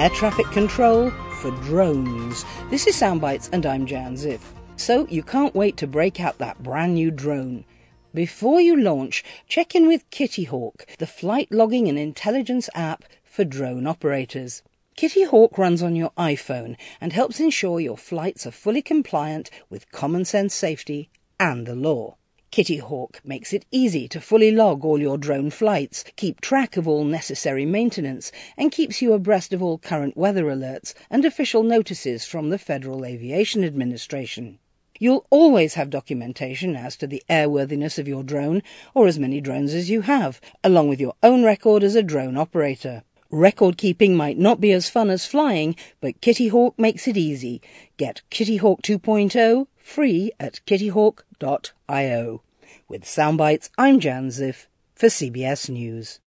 air traffic control for drones. This is Soundbites and I'm Jan Ziff. So you can't wait to break out that brand new drone. Before you launch, check in with Kitty Hawk, the flight logging and intelligence app for drone operators. Kitty Hawk runs on your iPhone and helps ensure your flights are fully compliant with common sense safety and the law. Kitty Hawk makes it easy to fully log all your drone flights, keep track of all necessary maintenance, and keeps you abreast of all current weather alerts and official notices from the Federal Aviation Administration. You'll always have documentation as to the airworthiness of your drone, or as many drones as you have, along with your own record as a drone operator. Record keeping might not be as fun as flying, but Kitty Hawk makes it easy. Get Kitty Hawk 2.0 free at kittyhawk.io. With Soundbites, I'm Jan Ziff for CBS News.